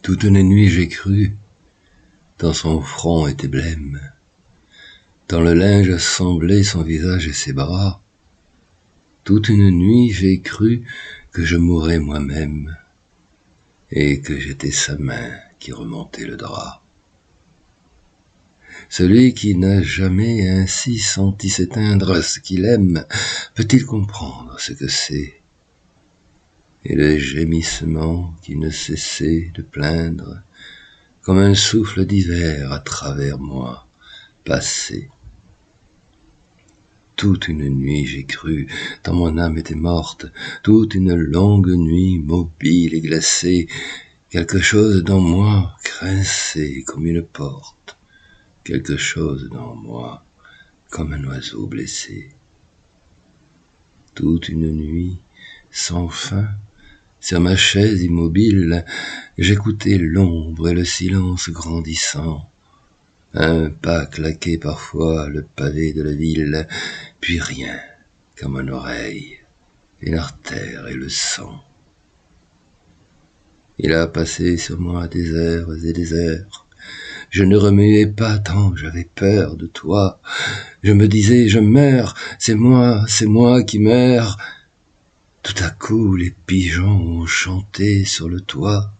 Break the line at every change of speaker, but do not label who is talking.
Toute une nuit j'ai cru, dans son front était blême, dans le linge assemblé son visage et ses bras. Toute une nuit j'ai cru que je mourais moi-même, et que j'étais sa main qui remontait le drap. Celui qui n'a jamais ainsi senti s'éteindre ce qu'il aime, peut-il comprendre ce que c'est? Et le gémissement qui ne cessait de plaindre, comme un souffle d'hiver à travers moi, passait. Toute une nuit j'ai cru, tant mon âme était morte, toute une longue nuit mobile et glacée, quelque chose dans moi grinçait comme une porte, quelque chose dans moi comme un oiseau blessé. Toute une nuit, sans fin, sur ma chaise immobile, j'écoutais l'ombre et le silence grandissant, un pas claqué parfois le pavé de la ville, puis rien qu'à mon oreille, et l'artère et le sang. Il a passé sur moi des heures et des heures. Je ne remuais pas tant j'avais peur de toi. Je me disais, je meurs, c'est moi qui meurs. Tout à coup, les pigeons ont chanté sur le toit.